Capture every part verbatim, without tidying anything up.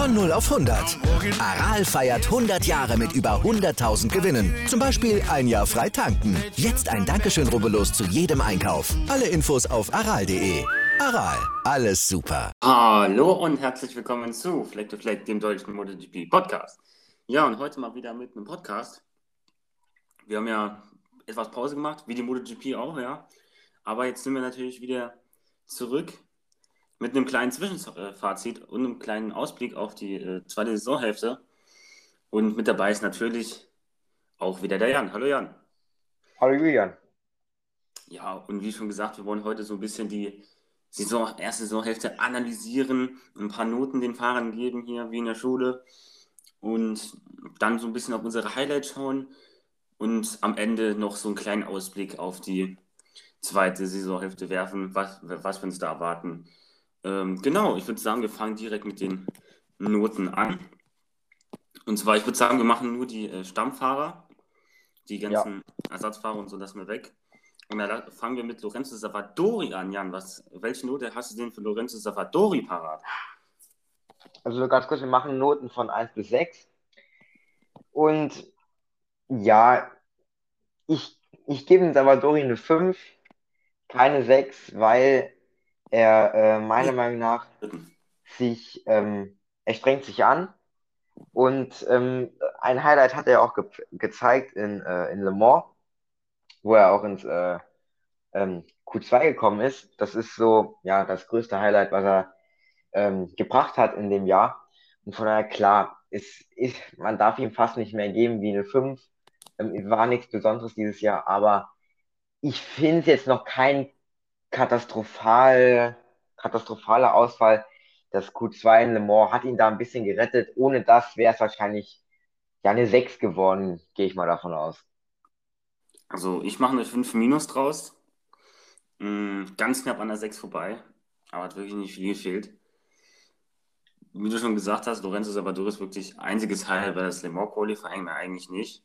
Von null auf hundert. Aral feiert hundert Jahre mit über hunderttausend Gewinnen. Zum Beispiel ein Jahr frei tanken. Jetzt ein Dankeschön, rubbellos zu jedem Einkauf. Alle Infos auf aral punkt de. Aral, alles super. Hallo und herzlich willkommen zu Fleck to Fleck, dem deutschen MotoGP Podcast. Ja, und heute mal wieder mit einem Podcast. Wir haben ja etwas Pause gemacht, wie die MotoGP auch, ja. Aber jetzt sind wir natürlich wieder zurück mit einem kleinen Zwischenfazit und einem kleinen Ausblick auf die äh, zweite Saisonhälfte. Und mit dabei ist natürlich auch wieder der Jan. Hallo Jan. Hallo Julian. Ja, und wie schon gesagt, wir wollen heute so ein bisschen die Saison, erste Saisonhälfte analysieren, ein paar Noten den Fahrern geben hier, wie in der Schule. Und dann so ein bisschen auf unsere Highlights schauen. Und am Ende noch so einen kleinen Ausblick auf die zweite Saisonhälfte werfen, was, was wir uns da erwarten. Ähm, genau, ich würde sagen, wir fangen direkt mit den Noten an. Und zwar, ich würde sagen, wir machen nur die äh, Stammfahrer, die ganzen ja. Ersatzfahrer und so lassen wir weg. Und da fangen wir mit Lorenzo Savadori an, Jan. Was, welche Note hast du denn für Lorenzo Savadori parat? Also ganz kurz, wir machen Noten von eins bis sechs. Und ja, ich, ich gebe dem Savadori eine fünf, keine sechs, weil er äh, meiner Meinung nach sich, ähm, er strengt sich an. Und ähm, ein Highlight hat er auch ge gezeigt in, äh, in Le Mans, wo er auch ins äh, ähm, Q zwei gekommen ist. Das ist so, ja, das größte Highlight, was er ähm, gebracht hat in dem Jahr. Und von daher, klar, ist, ist, man darf ihm fast nicht mehr geben wie eine fünf. Ähm, war nichts Besonderes dieses Jahr, aber ich finde es jetzt noch kein katastrophal, katastrophaler Ausfall. Das Q zwei in Le Mans hat ihn da ein bisschen gerettet. Ohne das wäre es wahrscheinlich ja eine sechs geworden, gehe ich mal davon aus. Also ich mache eine fünf minus draus. Mhm, ganz knapp an der sechs vorbei, aber hat wirklich nicht viel gefehlt. Wie du schon gesagt hast, Lorenzo Savadori ist wirklich einziges Highlight bei das Le Mans Qualifying, mehr eigentlich nicht.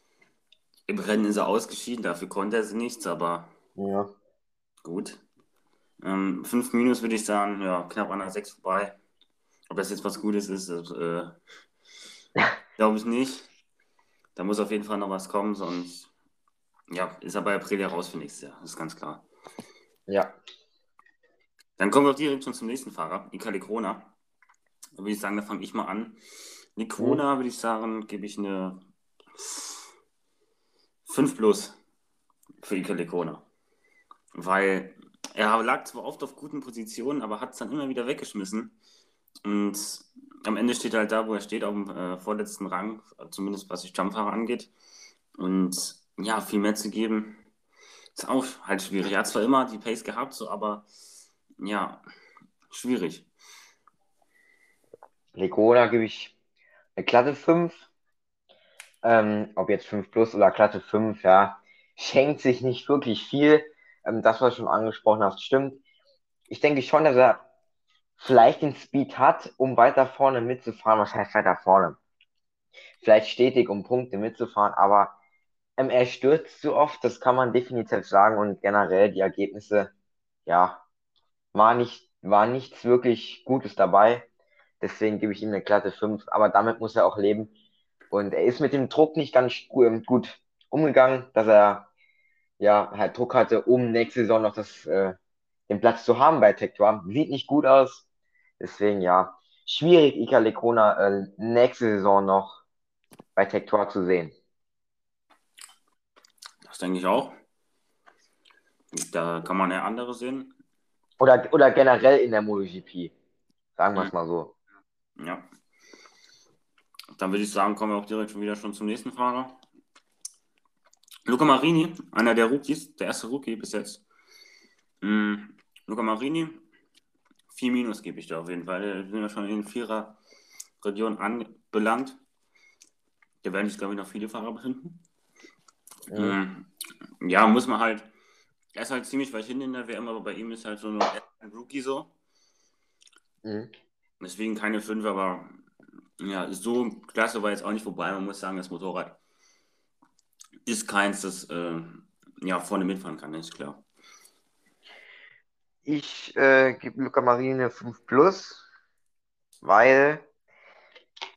Im Rennen ist er ausgeschieden, dafür konnte er nichts, aber ja. Gut. Ähm, fünf minus würde ich sagen, ja, knapp an der sechs vorbei. Ob das jetzt was Gutes ist, das, äh, glaube ich nicht. Da muss auf jeden Fall noch was kommen, sonst ja, ist er bei Aprilia raus für nächstes Jahr, das ist ganz klar. Ja. Dann kommen wir auch direkt schon zum nächsten Fahrer, Iker Lecuona. Da würde ich sagen, da fange ich mal an. Lecuona, hm. würde ich sagen, gebe ich eine fünf plus für Iker Lecuona. Weil er lag zwar oft auf guten Positionen, aber hat es dann immer wieder weggeschmissen. Und am Ende steht er halt da, wo er steht, auf dem äh, vorletzten Rang, zumindest was die Stammfahrer angeht. Und ja, viel mehr zu geben, ist auch halt schwierig. Er hat zwar immer die Pace gehabt, so, aber ja, schwierig. Lecuona gebe ich eine glatte fünf. Ähm, ob jetzt fünf plus oder glatte fünf, ja, schenkt sich nicht wirklich viel. Ähm, das, was du schon angesprochen hast, stimmt. Ich denke schon, dass er vielleicht den Speed hat, um weiter vorne mitzufahren. Was heißt weiter vorne? Vielleicht stetig, um Punkte mitzufahren, aber ähm, er stürzt zu oft, das kann man definitiv sagen. Und generell die Ergebnisse, ja, war nicht, war nichts wirklich Gutes dabei. Deswegen gebe ich ihm eine glatte fünf, aber damit muss er auch leben. Und er ist mit dem Druck nicht ganz gut umgegangen, dass er ja halt Druck hatte, um nächste Saison noch das, äh, den Platz zu haben bei Tector. Sieht nicht gut aus. Deswegen ja, schwierig, Iker Lecuona äh, nächste Saison noch bei Tector zu sehen. Das denke ich auch. Da kann man ja andere sehen. Oder, oder generell in der MotoGP. Sagen wir es mal so. Ja. Dann würde ich sagen, kommen wir auch direkt schon wieder schon zum nächsten Fahrer. Luca Marini, einer der Rookies, der erste Rookie bis jetzt. Mhm. Luca Marini, vier minus gebe ich da auf jeden Fall. Wir sind ja schon in den Vierer-Region anbelangt. Da werden sich, glaube ich, noch viele Fahrer befinden. Mhm. Ja, muss man halt. Er ist halt ziemlich weit hinten in der W M, aber bei ihm ist halt so ein Rookie so. Mhm. Deswegen keine fünf, aber ja, so klasse war jetzt auch nicht vorbei. Man muss sagen, das Motorrad ist keins, das äh, ja, vorne mitfahren kann, ist klar. Ich äh, gebe Luca Marini eine fünf plus, weil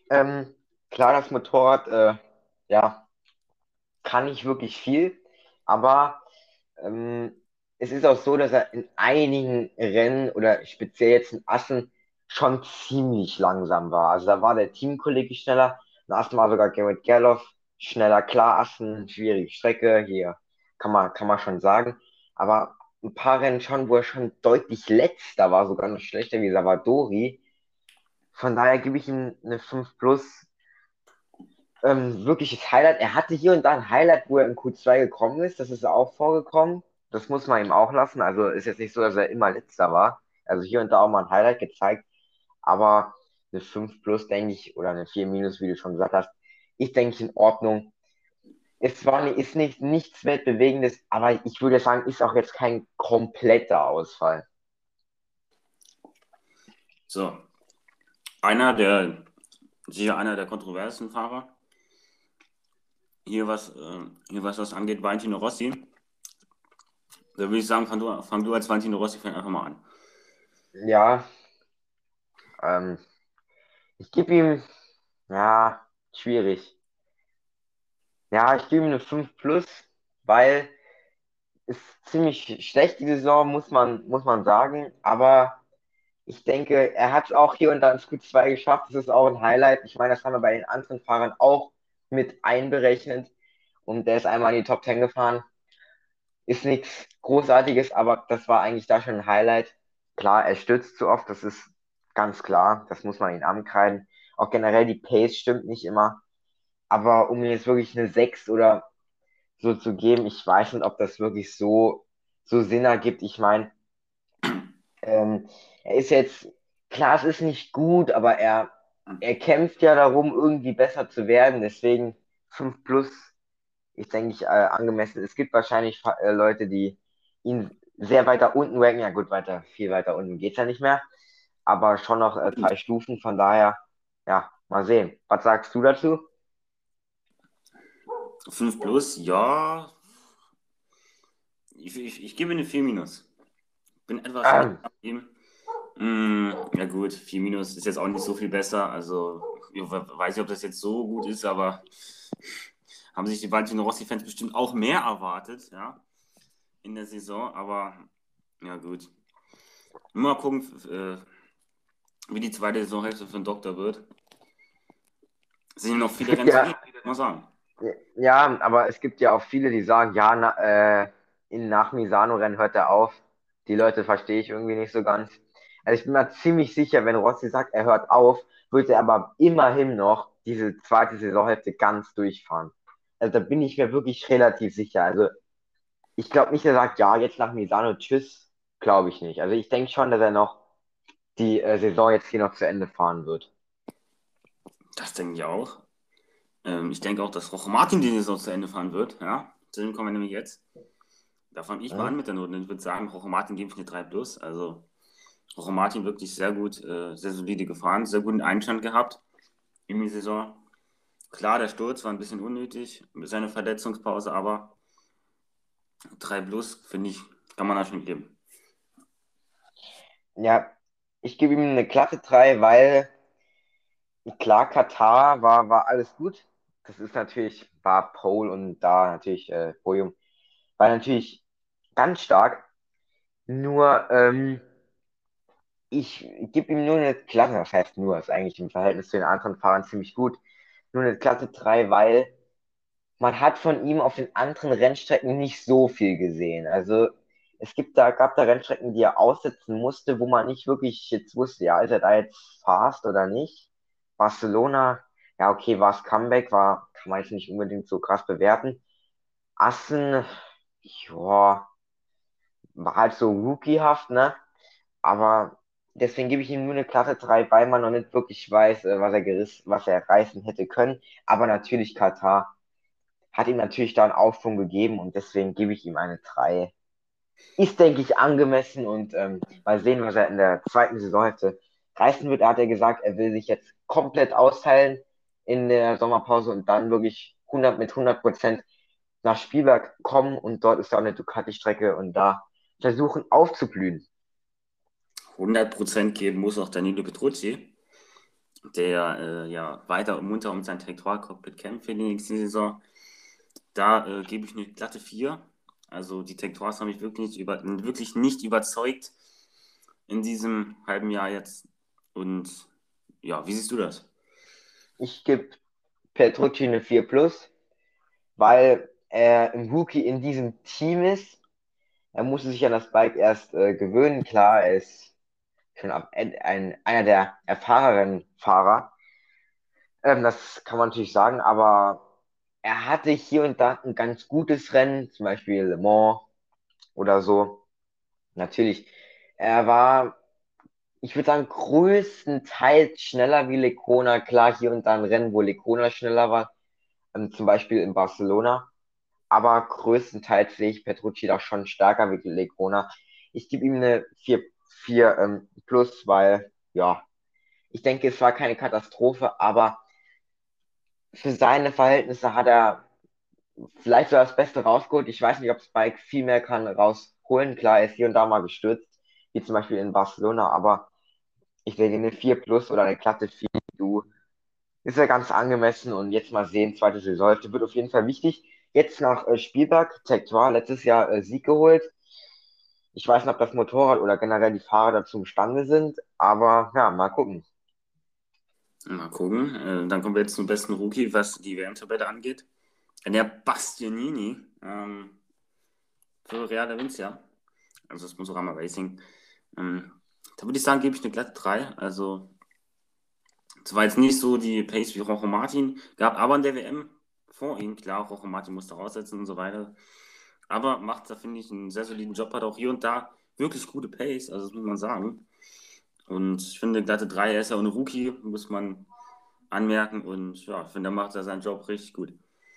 Ähm, klar, das Motorrad, äh, ja, kann nicht wirklich viel, aber ähm, es ist auch so, dass er in einigen Rennen oder speziell jetzt in Assen schon ziemlich langsam war. Also da war der Teamkollege schneller, in Assen war sogar Gerrit Gerloff schneller. Klar, Assen, schwierige Strecke, hier kann man, kann man schon sagen, aber ein paar Rennen schon, wo er schon deutlich letzter war, sogar noch schlechter wie Savadori. Von daher gebe ich ihm eine fünf plus. Ähm, wirkliches Highlight. Er hatte hier und da ein Highlight, wo er in Q zwei gekommen ist. Das ist auch vorgekommen. Das muss man ihm auch lassen. Also ist jetzt nicht so, dass er immer letzter war. Also hier und da auch mal ein Highlight gezeigt. Aber eine fünf plus, denke ich, oder eine vier minus, wie du schon gesagt hast, ist, denke ich, in Ordnung. Es war, ni- ist nicht, nichts Weltbewegendes, aber ich würde sagen, ist auch jetzt kein kompletter Ausfall. So, einer der, sicher einer der kontroversen Fahrer. Hier was, äh, hier was das angeht, Valentino Rossi. Da würde ich sagen, fang du, fang du als Valentino Rossi-Fan einfach mal an. Ja, ähm, ich gebe ihm, ja, schwierig. Ja, ich gebe ihm eine fünf plus, weil ist ziemlich schlecht, die Saison, muss man, muss man sagen. Aber ich denke, er hat es auch hier und da ins Q zwei geschafft. Das ist auch ein Highlight. Ich meine, das haben wir bei den anderen Fahrern auch mit einberechnet. Und der ist einmal in die Top zehn gefahren. Ist nichts Großartiges, aber das war eigentlich da schon ein Highlight. Klar, er stürzt zu oft, das ist ganz klar. Das muss man ihn ankreiden. Auch generell die Pace stimmt nicht immer. Aber um ihm jetzt wirklich eine sechs oder so zu geben. Ich weiß nicht, ob das wirklich so, so Sinn ergibt. Ich meine, ähm, er ist jetzt, klar, es ist nicht gut, aber er, er kämpft ja darum, irgendwie besser zu werden. Deswegen fünf plus, ich denke ich, äh, angemessen. Es gibt wahrscheinlich äh, Leute, die ihn sehr weiter unten ranken. Ja gut, weiter, viel weiter unten geht's ja nicht mehr. Aber schon noch äh, drei Stufen. Von daher, ja, mal sehen. Was sagst du dazu? fünf plus, ja. Ich, ich, ich gebe eine vier minus. Bin etwas schlecht Ähm, nach ihm. Mm, ja gut, vier minus ist jetzt auch nicht so viel besser. Also ich weiß nicht, ob das jetzt so gut ist, aber haben sich die Valentino Rossi-Fans bestimmt auch mehr erwartet, ja, in der Saison. Aber ja gut. Mal gucken, äh, wie die zweite Saisonhälfte für den Doktor wird. Es sind ja noch viele Rennen zu gehen, ja, muss man sagen. Ja, aber es gibt ja auch viele, die sagen, ja, na, äh, in, nach Misano-Rennen hört er auf. Die Leute verstehe ich irgendwie nicht so ganz. Also ich bin mir ziemlich sicher, wenn Rossi sagt, er hört auf, wird er aber immerhin noch diese zweite Saisonhälfte ganz durchfahren. Also da bin ich mir wirklich relativ sicher. Also ich glaube nicht, er sagt, ja, jetzt nach Misano, tschüss, glaube ich nicht. Also ich denke schon, dass er noch die äh, Saison jetzt hier noch zu Ende fahren wird. Das denke ich auch. Ähm, ich denke auch, dass Roche Martin die Saison zu Ende fahren wird. Ja, zu dem kommen wir nämlich jetzt. Da fange ich mal Hm? an mit der Note. Ich würde sagen, Roche Martin gebe ich eine drei plus. Also Roche Martin wirklich sehr gut, äh, sehr solide gefahren, sehr guten Einstand gehabt in die Saison. Klar, der Sturz war ein bisschen unnötig mit seiner Verletzungspause, aber drei plus, finde ich, kann man da schon geben. Ja, ich gebe ihm eine glatte drei, weil klar, Katar war, war alles gut. Das ist natürlich, war Pole und da natürlich äh, Podium. War natürlich ganz stark. Nur, ähm, ich gebe ihm nur eine Klasse, das heißt nur, ist eigentlich im Verhältnis zu den anderen Fahrern ziemlich gut. Nur eine Klasse drei, weil man hat von ihm auf den anderen Rennstrecken nicht so viel gesehen. Also es gibt da, gab da Rennstrecken, die er aussetzen musste, wo man nicht wirklich jetzt wusste, ja, ist er da jetzt fast oder nicht. Barcelona, ja, okay, war es Comeback, war, kann man jetzt nicht unbedingt so krass bewerten. Assen, ja, war halt so rookiehaft, ne? Aber deswegen gebe ich ihm nur eine Klasse drei, weil man noch nicht wirklich weiß, äh, was er gerissen, was er reißen hätte können. Aber natürlich Katar hat ihm natürlich da einen Aufschwung gegeben und deswegen gebe ich ihm eine drei. Ist, denke ich, angemessen und ähm, mal sehen, was er in der zweiten Saisonhälfte reißen wird. Er hat ja gesagt, er will sich jetzt komplett austeilen in der Sommerpause und dann wirklich hundert mit hundert Prozent nach Spielberg kommen und dort ist ja auch eine Ducati-Strecke und da versuchen aufzublühen. hundert Prozent geben muss auch Danilo Petrucci. der äh, ja weiter und munter um sein Tech drei Cockpit kämpft für die nächste Saison. Da äh, gebe ich eine glatte vier. Also die Tech Trois haben mich wirklich, über, wirklich nicht überzeugt in diesem halben Jahr jetzt. Und ja, wie siehst du das? Ich gebe Petrucci eine vier plus, weil er ein Rookie in diesem Team ist. Er musste sich an das Bike erst äh, gewöhnen. Klar, er ist schon ab, ein, einer der erfahreneren Fahrer. Ähm, das kann man natürlich sagen, aber er hatte hier und da ein ganz gutes Rennen, zum Beispiel Le Mans oder so. Natürlich, er war, ich würde sagen, größtenteils schneller wie Lecona. Klar, hier und da ein Rennen, wo Lecona schneller war, ähm, zum Beispiel in Barcelona. Aber größtenteils sehe ich Petrucci da schon stärker wie Lecona. Ich gebe ihm eine vier, vier ähm, plus, weil, ja, ich denke, es war keine Katastrophe, aber für seine Verhältnisse hat er vielleicht so das Beste rausgeholt. Ich weiß nicht, ob Spike viel mehr kann rausholen. Klar, er ist hier und da mal gestürzt, wie zum Beispiel in Barcelona, aber ich denke, eine vier plus oder eine glatte vier, du, ist ja ganz angemessen und jetzt mal sehen, zweite Saisonhälfte wird auf jeden Fall wichtig. Jetzt nach äh, Spielberg, Tech zwei, letztes Jahr äh, Sieg geholt. Ich weiß nicht, ob das Motorrad oder generell die Fahrer dazu imstande sind, aber ja, mal gucken. Mal gucken. Äh, dann kommen wir jetzt zum besten Rookie, was die W M-Tabelle angeht. Der Bastianini ähm, für Real Avincia, also das Motorama Racing. Ähm, da würde ich sagen, gebe ich eine glatte drei. Also, es war jetzt nicht so die Pace wie Jorge Martin, gab aber in der W M vor ihm. Klar, Jorge Martin musste raussetzen und so weiter. Aber macht da, finde ich, einen sehr soliden Job, hat auch hier und da wirklich gute Pace, also das muss man sagen. Und ich finde, glatte drei, er ist ja auch ein Rookie, muss man anmerken. Und ja, ich finde, er macht da seinen Job richtig gut.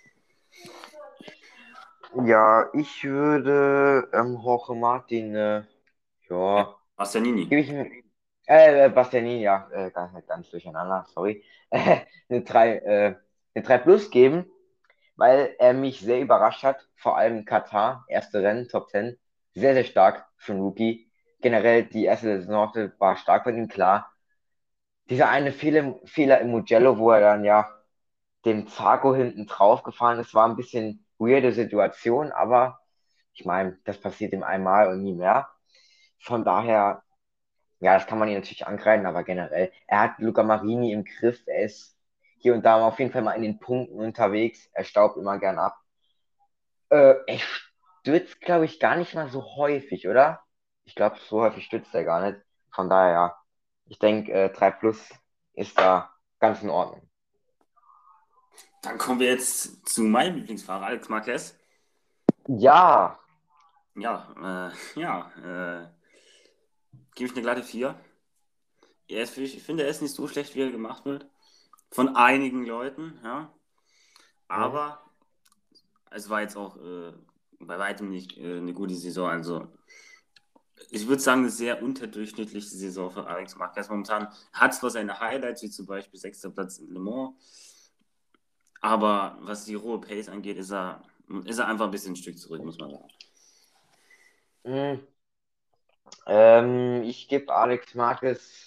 Ja, ich würde ähm, Jorge Martin, äh, Ja, ja, Bastianini. gebe ich ihm, äh, äh, Bastianini, ja, äh, ganz, ganz durcheinander, sorry, eine drei äh, eine drei plus geben, weil er mich sehr überrascht hat, vor allem Katar, erste Rennen, Top zehn, sehr, sehr stark für einen Rookie. Generell die erste Saison war stark von ihm, klar. Dieser eine Fehler, Fehler im Mugello, wo er dann ja dem Zarco hinten drauf gefahren ist, war ein bisschen weirde Situation, aber ich meine, das passiert ihm einmal und nie mehr. Von daher, ja, das kann man ihn natürlich angreifen, aber generell, er hat Luca Marini im Griff, er ist hier und da auf jeden Fall mal in den Punkten unterwegs, er staubt immer gern ab. Äh, er stürzt, glaube ich, gar nicht mal so häufig, oder? Ich glaube, so häufig stürzt er gar nicht. Von daher, ja, ich denke, äh, drei plus ist da ganz in Ordnung. Dann kommen wir jetzt zu meinem Lieblingsfahrer, Alex Marquez. Ja, Ja, äh, ja, äh, gebe ich eine glatte vier. Er ist, ich finde, er ist nicht so schlecht, wie er gemacht wird. Von einigen Leuten, ja. hm, Aber es war jetzt auch äh, bei weitem nicht äh, eine gute Saison. Also, ich würde sagen, eine sehr unterdurchschnittliche Saison für Alex Marquez. Momentan hat zwar seine Highlights, wie zum Beispiel sechster Platz in Le Mans, aber was die rohe Pace angeht, ist er, ist er einfach ein bisschen ein Stück zurück, muss man sagen. hm, ähm, ich gebe Alex Marquez,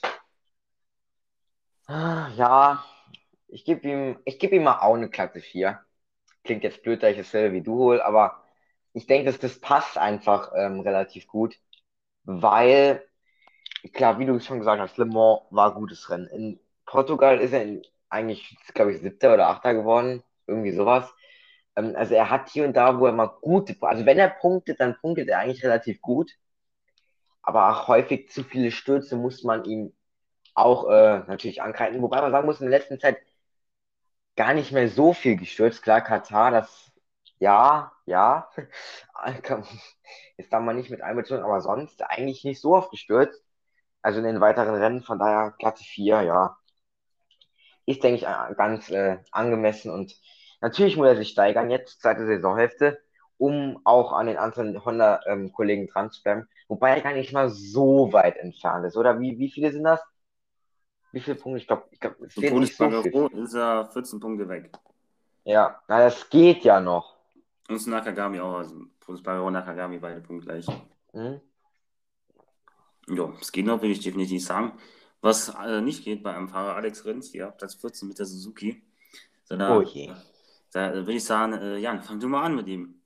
ah, ja, ich gebe ihm, ich gebe ihm mal auch eine glatte vier. Klingt jetzt blöd, da ich dasselbe wie du hole, aber ich denke, dass das passt einfach ähm, relativ gut, weil, klar, wie du schon gesagt hast, Le Mans war ein gutes Rennen. In Portugal ist er in, eigentlich, glaube ich, siebter oder achter geworden, irgendwie sowas. Ähm, also er hat hier und da, wo er mal gute, also wenn er punktet, dann punktet er eigentlich relativ gut, aber auch häufig zu viele Stürze muss man ihm auch äh, natürlich angreifen. Wobei man sagen muss, in der letzten Zeit gar nicht mehr so viel gestürzt. Klar, Katar, das, ja, ja, kann- ist da mal nicht mit einbezogen, aber sonst eigentlich nicht so oft gestürzt. Also in den weiteren Rennen, von daher Platz vier, ja, ist, denke ich, äh, ganz äh, angemessen und natürlich muss er sich steigern jetzt, zweite Saisonhälfte, um auch an den anderen Honda-Kollegen dran zu bleiben, wobei er gar nicht mal so weit entfernt ist, oder? Wie, wie viele sind das? Wie viele Punkte? Ich glaube, ich glaub, es So fehlt nicht so viel. Paul ist er vierzehn Punkte weg. Ja, na, das geht ja noch. Und Nakagami auch, also Paul und Nakagami beide punktgleich. Hm? Ja, es geht noch, will ich definitiv sagen. Was äh, nicht geht bei einem Fahrer Alex Rins, ja, Platz vierzehn mit der Suzuki. So, Oh da, je. da würde ich sagen, äh, Jan, fang du mal an mit ihm.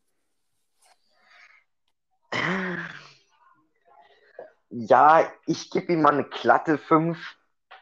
Ja, ich gebe ihm mal eine glatte fünf.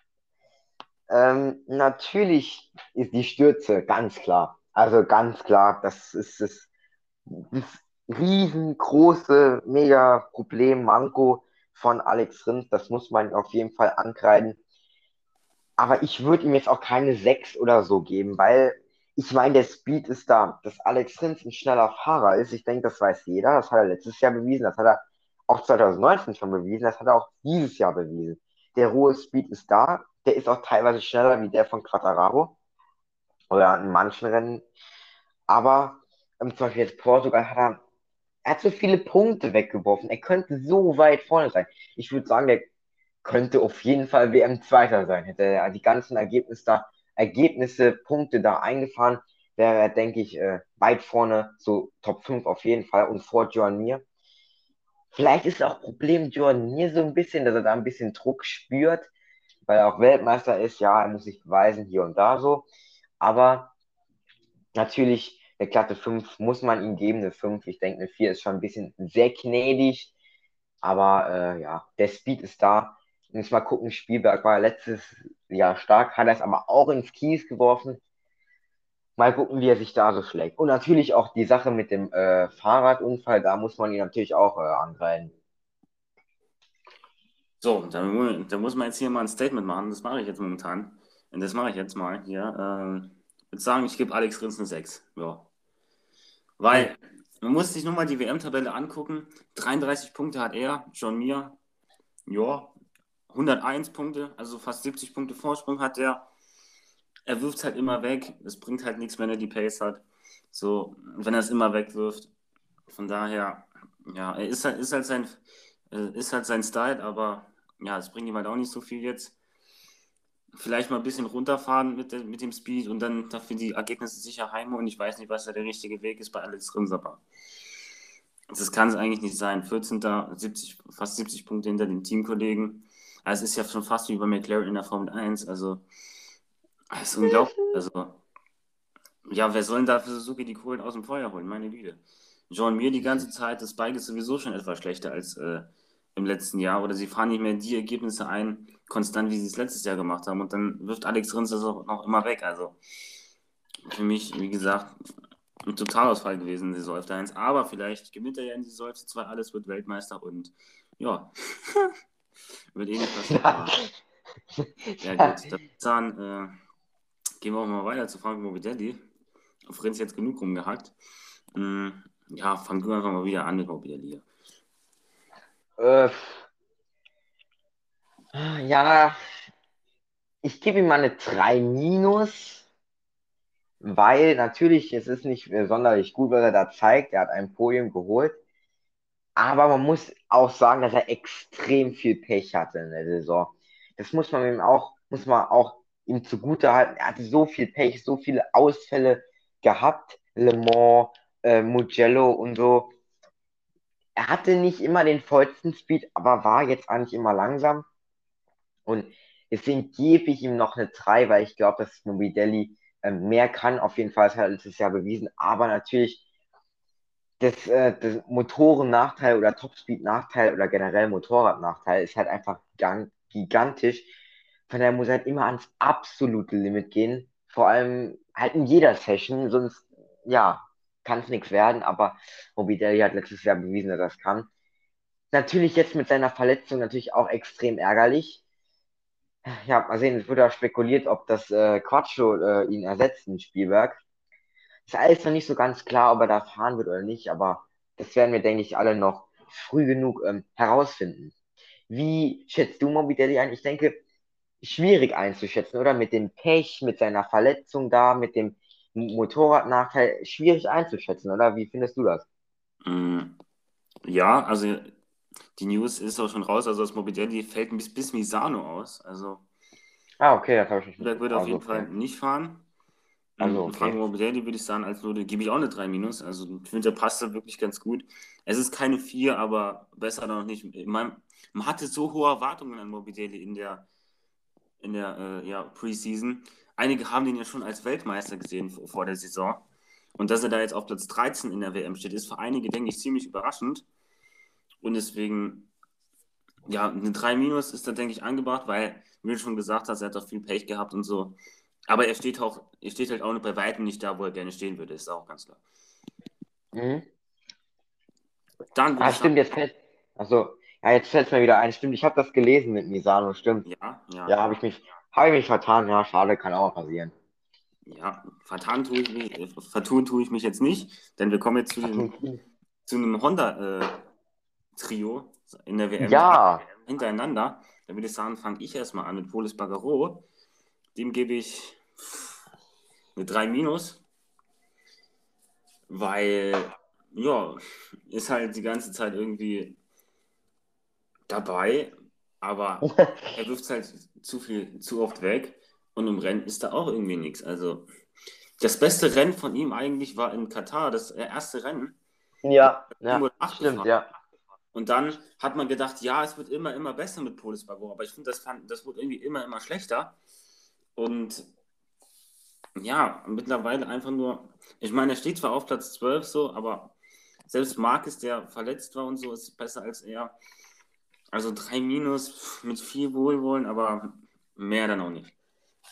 Ähm, natürlich ist die Stürze, ganz klar. Also ganz klar, das ist das, das riesengroße, mega Problem, Manko von Alex Rins. Das muss man auf jeden Fall ankreiden. Aber ich würde ihm jetzt auch keine sechs oder so geben, weil ich meine, der Speed ist da. Dass Alex Rins ein schneller Fahrer ist, ich denke, das weiß jeder. Das hat er letztes Jahr bewiesen, das hat er auch zwanzig neunzehn schon bewiesen, das hat er auch dieses Jahr bewiesen. Der rohe Speed ist da, der ist auch teilweise schneller wie der von Quartararo oder in manchen Rennen. Aber ähm, zum Beispiel jetzt Portugal hat er, er hat so viele Punkte weggeworfen. Er könnte so weit vorne sein. Ich würde sagen, der könnte auf jeden Fall W M-Zweiter sein. Hätte er die ganzen Ergebnisse da, Ergebnisse, Punkte da eingefahren, wäre er, denke ich, äh, weit vorne, so Top fünf auf jeden Fall und vor Joan Mir. Vielleicht ist auch Problem Joan Mir so ein bisschen, dass er da ein bisschen Druck spürt, weil er auch Weltmeister ist. Ja, er muss sich beweisen, hier und da so. Aber natürlich, eine glatte fünf muss man ihm geben, eine fünf. Ich denke, eine vier ist schon ein bisschen sehr gnädig. Aber äh, ja, der Speed ist da. Muss mal gucken, Spielberg war letztes Jahr stark, hat er es aber auch ins Kies geworfen. Mal gucken, wie er sich da so schlägt. Und natürlich auch die Sache mit dem äh, Fahrradunfall, da muss man ihn natürlich auch äh, angreifen. So, da, mu- da muss man jetzt hier mal ein Statement machen. Das mache ich jetzt momentan. Und das mache ich jetzt mal hier. Äh, ich würde sagen, ich gebe Alex Rins eine sechs. Ja. Hm. Weil man muss sich nur mal die W M-Tabelle angucken. dreiunddreißig Punkte hat er, John Mir. Ja, hunderteins Punkte, also fast siebzig Punkte Vorsprung hat er. Er wirft es halt immer weg. Es bringt halt nichts, wenn er die Pace hat. So, wenn er es immer wegwirft. Von daher, ja, er ist halt, ist halt sein, äh, ist halt sein Style, aber ja, es bringt ihm halt auch nicht so viel jetzt. Vielleicht mal ein bisschen runterfahren mit, der, mit dem Speed und dann dafür die Ergebnisse sicher heimholen. Ich weiß nicht, was da der richtige Weg ist bei Alex Rins, aber das kann es eigentlich nicht sein. vierzehnter siebzig, fast siebzig Punkte hinter den Teamkollegen. Also es ist ja schon fast wie bei McLaren in der Formel eins. Also, das ist unglaublich. Also, ja, wer soll denn da für Suzuki die Kohlen aus dem Feuer holen? Meine Güte. John Mir die ganze Zeit, das Bike ist sowieso schon etwas schlechter als äh, im letzten Jahr. Oder sie fahren nicht mehr die Ergebnisse ein, konstant, wie sie es letztes Jahr gemacht haben. Und dann wirft Alex Rins das auch noch immer weg. Also, für mich, wie gesagt, ein Totalausfall gewesen in Saison F eins. Aber vielleicht gewinnt er ja in Saison F zwei alles, wird Weltmeister und ja, wird eh nicht passieren. Aber ja, gut. Dann äh, gehen wir auch mal weiter zu Franco Morbidelli. Auf Rins jetzt genug rumgehackt. Mm, ja, fang du einfach mal wieder an mit Morbidelli. Äh, ja, ich gebe ihm mal eine drei minus, weil natürlich, es ist nicht äh, sonderlich gut, was er da zeigt. Er hat ein Podium geholt. Aber man muss auch sagen, dass er extrem viel Pech hatte in der Saison. Das muss man ihm auch, muss man auch ihm zugutehalten. Er hatte so viel Pech, so viele Ausfälle gehabt. Le Mans, äh, Mugello und so. Er hatte nicht immer den vollsten Speed, aber war jetzt eigentlich immer langsam. Und deswegen gebe ich ihm noch eine drei, weil ich glaube, dass Morbidelli ähm, mehr kann. Auf jeden Fall, das hat er letztes Jahr bewiesen. Aber natürlich das, äh, das Motorennachteil oder Topspeed-Nachteil oder generell Motorradnachteil ist halt einfach gang- gigantisch. Von daher muss er halt immer ans absolute Limit gehen. Vor allem halt in jeder Session, sonst, ja, kann es nichts werden. Aber Morbidelli hat letztes Jahr bewiesen, dass er das kann. Natürlich jetzt mit seiner Verletzung natürlich auch extrem ärgerlich. Ja, mal sehen, es wurde auch spekuliert, ob das äh, Quattro äh, ihn ersetzt in Spielberg. Ist alles noch nicht so ganz klar, ob er da fahren wird oder nicht, aber das werden wir, denke ich, alle noch früh genug ähm, herausfinden. Wie schätzt du Morbidelli ein? Ich denke, schwierig einzuschätzen, oder? Mit dem Pech, mit seiner Verletzung da, mit dem Motorradnachteil, schwierig einzuschätzen, oder? Wie findest du das? Mm, ja, also die News ist auch schon raus. Also das Morbidelli fällt bis, bis Misano aus. Also Ah, okay, das habe ich nicht Spielberg wird mitbekommen. auf Also, jeden Fall okay. nicht fahren. Also, Mm, okay. Franco Morbidelli würde ich sagen, als Note gebe ich auch eine drei minus. Also ich finde, der passt da wirklich ganz gut. Es ist keine vier, aber besser noch nicht. Man, man hatte so hohe Erwartungen an Morbidelli in der, in der äh, ja, Preseason. Einige haben den ja schon als Weltmeister gesehen vor, vor der Saison. Und dass er da jetzt auf Platz dreizehn in der W M steht, ist für einige, denke ich, ziemlich überraschend. Und deswegen, ja, eine drei minus ist da, denke ich, angebracht, weil, wie du schon gesagt hast, er hat auch viel Pech gehabt und so. Aber er steht, auch, er steht halt auch bei weitem nicht da, wo er gerne stehen würde, ist auch ganz klar. Mhm. Dann würde Ah, ich sagen, stimmt, jetzt fällt. Also, ja, jetzt fällt es mir wieder ein. Stimmt, ich habe das gelesen mit Misano, stimmt. ja, ja, Ja, habe ich mich, habe ich mich vertan. Ja, schade, kann auch mal passieren. ja, vertan tue ich mich, äh, vertun tue ich mich jetzt nicht, denn wir kommen jetzt zu, dem, zu einem Honda-Trio in der W M Ja, hintereinander. Da würde ich sagen, fange ich erstmal an mit Polis Bagaro. Dem gebe ich eine drei minus, weil, ja, ist halt die ganze Zeit irgendwie dabei, aber er wirft es halt zu viel, zu oft weg und im Rennen ist da auch irgendwie nichts. Also das beste Rennen von ihm eigentlich war in Katar, das erste Rennen, ja, sieben ja, oder acht stimmt, gefahren. ja. Und dann hat man gedacht, ja, es wird immer, immer besser mit Polis Bagaro, aber ich finde, das, fand- das wurde irgendwie immer, immer schlechter. Und ja, mittlerweile einfach nur, ich meine, er steht zwar auf Platz zwölf so, aber selbst Marquez, der verletzt war und so, ist besser als er. Also drei Minus mit viel Wohlwollen, aber mehr dann auch nicht.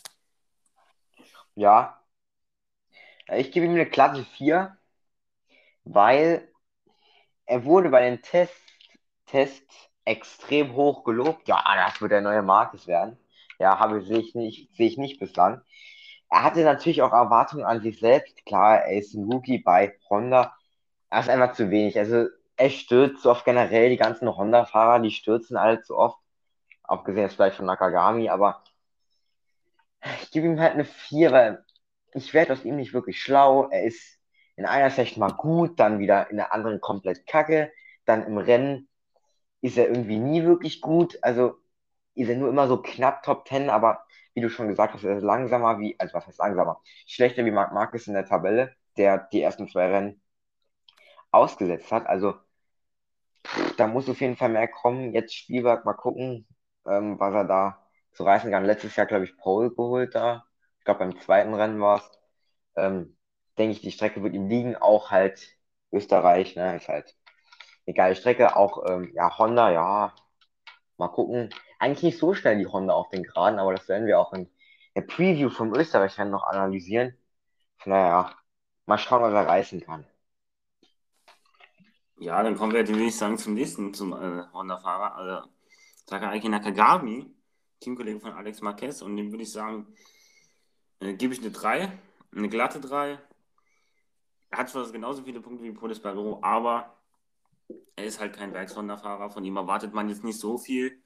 Ja, ich gebe ihm eine glatte vier, weil er wurde bei den Tests, Tests extrem hoch gelobt. Ja, das wird der neue Marquez werden. Ja, habe sehe ich nicht, sehe ich nicht bislang. Er hatte natürlich auch Erwartungen an sich selbst. Klar, er ist ein Rookie bei Honda. Er ist einfach zu wenig. Also, er stürzt so oft generell. Die ganzen Honda-Fahrer, die stürzen alle zu oft. Abgesehen jetzt vielleicht von Nakagami, aber ich gebe ihm halt eine vier, weil ich werde aus ihm nicht wirklich schlau. Er ist in einer Session mal gut, dann wieder in der anderen komplett kacke. Dann im Rennen ist er irgendwie nie wirklich gut. Also ist er nur immer so knapp Top zehn, aber wie du schon gesagt hast, er ist langsamer wie, also was heißt langsamer? Schlechter wie Marc Marquez in der Tabelle, der die ersten zwei Rennen ausgesetzt hat. Also da muss auf jeden Fall mehr kommen. Jetzt Spielberg mal gucken, ähm, was er da zu reißen kann. Letztes Jahr, glaube ich, Pole geholt da. Ich glaube, beim zweiten Rennen war es. Ähm, denke ich, die Strecke wird ihm liegen. Auch halt Österreich, ne, ist halt eine geile Strecke. Auch, ähm, ja, Honda, ja, mal gucken. Eigentlich nicht so schnell die Honda auf den Geraden, aber das werden wir auch in der Preview vom Österreich-Rennen noch analysieren. Von daher, ja, mal schauen, was er reißen kann. Ja, dann kommen wir demnächst sagen zum nächsten, zum äh, Honda-Fahrer, also Takaaki Nakagami, Teamkollege von Alex Marquez, und dem würde ich sagen, äh, gebe ich eine drei, eine glatte drei. Er hat zwar genauso viele Punkte wie Polis Bagaro, aber er ist halt kein Werks-Honda-Fahrer, von ihm erwartet man jetzt nicht so viel.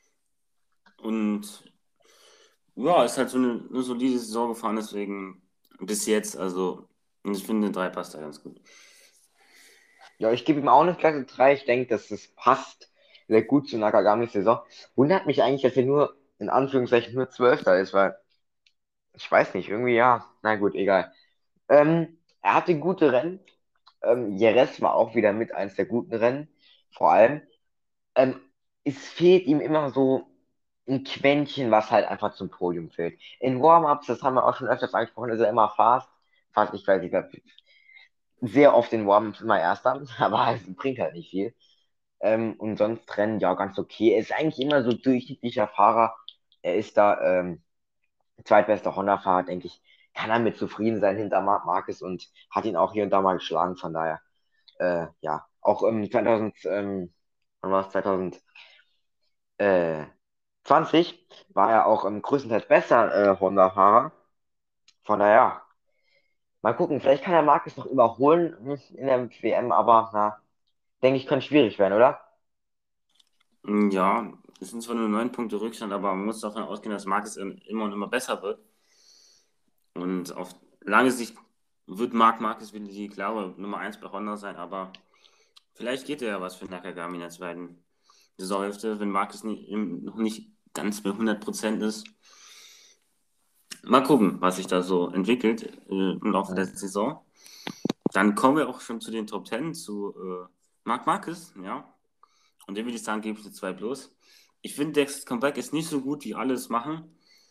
Und ja, ist halt so eine, eine solide Saison gefahren, deswegen bis jetzt, also ich finde, eine drei passt da ganz gut. Ja, ich gebe ihm auch eine Klasse drei. Ich denke, dass das passt sehr gut zu Nakagamis Saison. Wundert mich eigentlich, dass er nur, in Anführungszeichen, nur Zwölfter ist, weil, ich weiß nicht, irgendwie ja. Na gut, egal. Ähm, er hatte gute Rennen. Ähm, Jerez war auch wieder mit eins der guten Rennen. Vor allem. Ähm, es fehlt ihm immer so ein Quäntchen, was halt einfach zum Podium fehlt. In Warm-Ups, das haben wir auch schon öfters angesprochen, ist er immer fast. Fast, ich weiß nicht, sehr oft in Warm-Ups immer Erster, aber es bringt halt nicht viel. Ähm, und sonst Rennen, ja, ganz okay. Er ist eigentlich immer so durchschnittlicher Fahrer. Er ist da ähm, zweitbester Honda-Fahrer, denke ich. Kann er mit zufrieden sein hinter Marc Marquez und hat ihn auch hier und da mal geschlagen. Von daher, äh, ja, auch im zweitausend, ähm, wann war es, zwanzig zwanzig war er auch im größtenteils besser äh, Honda-Fahrer. Von daher, ja, mal gucken. Vielleicht kann er Marquez noch überholen hm, in der W M, aber na, denke ich, könnte schwierig werden, oder? Ja, es sind zwar nur neun Punkte Rückstand, aber man muss davon ausgehen, dass Marquez immer und immer besser wird. Und auf lange Sicht wird Marc Marquez wieder die klare Nummer eins bei Honda sein, aber vielleicht geht er ja was für Nakagami in der zweiten Saisonhälfte, wenn Marquez nicht, noch nicht ganz bei hundert Prozent ist. Mal gucken, was sich da so entwickelt äh, im Laufe Ja. der Saison. Dann kommen wir auch schon zu den Top zehn, zu äh, Marc Marquez, ja. Und dem würde ich sagen, gebe ich eine zwei plus. Ich finde, das Comeback ist nicht so gut, wie alle es machen.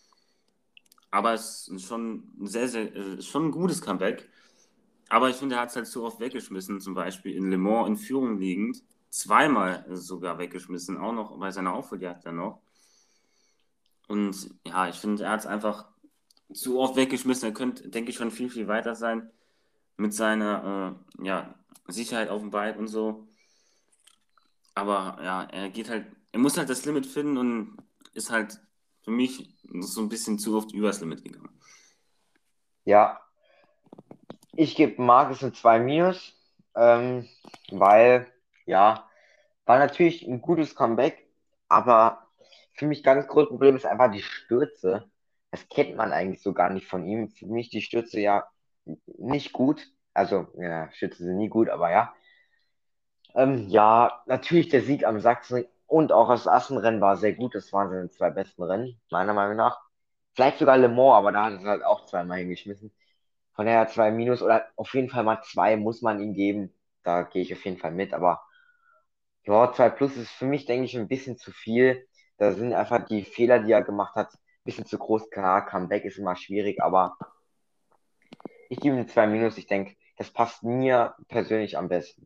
Aber es ist schon ein sehr, sehr, äh, schon ein gutes Comeback. Aber ich finde, er hat es halt zu oft weggeschmissen, zum Beispiel in Le Mans in Führung liegend. Zweimal sogar weggeschmissen, auch noch bei seiner Aufholjagd dann noch. Und ja, ich finde, er hat es einfach zu oft weggeschmissen. Er könnte, denke ich, schon viel, viel weiter sein mit seiner äh, ja, Sicherheit auf dem Bike und so. Aber ja, er geht halt, er muss halt das Limit finden und ist halt für mich so ein bisschen zu oft übers Limit gegangen. Ja, ich gebe Marcus eine zwei minus, ähm, weil, ja, war natürlich ein gutes Comeback, aber für mich ganz großes Problem ist einfach die Stürze. Das kennt man eigentlich so gar nicht von ihm. Für mich die Stürze ja nicht gut. Also, ja, Stürze sind nie gut, aber ja. Ähm, ja, natürlich der Sieg am Sachsenring und auch das Assenrennen war sehr gut. Das waren seine zwei besten Rennen, meiner Meinung nach. Vielleicht sogar Le Mans, aber da hat er halt auch zweimal hingeschmissen. Von daher zwei Minus oder auf jeden Fall mal zwei muss man ihm geben. Da gehe ich auf jeden Fall mit. Aber ja, zwei Plus ist für mich, denke ich, ein bisschen zu viel. Da sind einfach die Fehler, die er gemacht hat, ein bisschen zu groß. Klar, Comeback ist immer schwierig, aber ich gebe ihm zwei Minus. Ich denke, das passt mir persönlich am besten.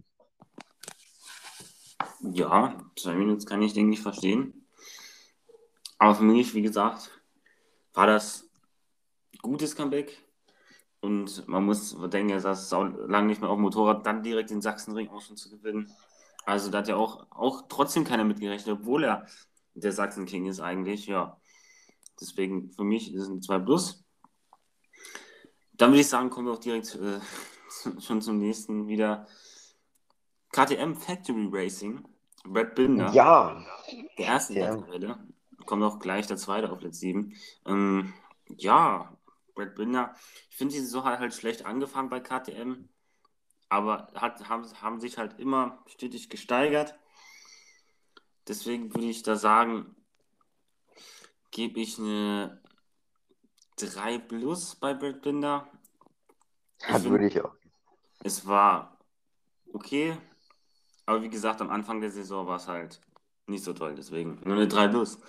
Ja, zwei Minuten kann ich, denke ich, verstehen. Aber für mich, wie gesagt, war das gutes Comeback. Und man muss denken, er saß sau lange nicht mehr auf dem Motorrad, dann direkt den Sachsenring auch schon zu gewinnen. Also da hat ja auch, auch trotzdem keiner mitgerechnet, obwohl er der Sachsen-King ist eigentlich, ja. Deswegen für mich ist es ein zwei Plus. Dann würde ich sagen, kommen wir auch direkt äh, schon zum nächsten wieder. K T M Factory Racing, Brad Binder, Ja, der erste in der der, Tabelle. Kommt auch gleich der zweite auf Platz sieben. Ähm, ja, Brad Binder, ich finde, die Saison hat halt schlecht angefangen bei K T M, aber hat, haben, haben sich halt immer stetig gesteigert. Deswegen würde ich da sagen, gebe ich eine drei plus bei Brad Binder. Ich das finde, würde ich auch. es war okay, aber wie gesagt, am Anfang der Saison war es halt nicht so toll, deswegen nur eine drei plus.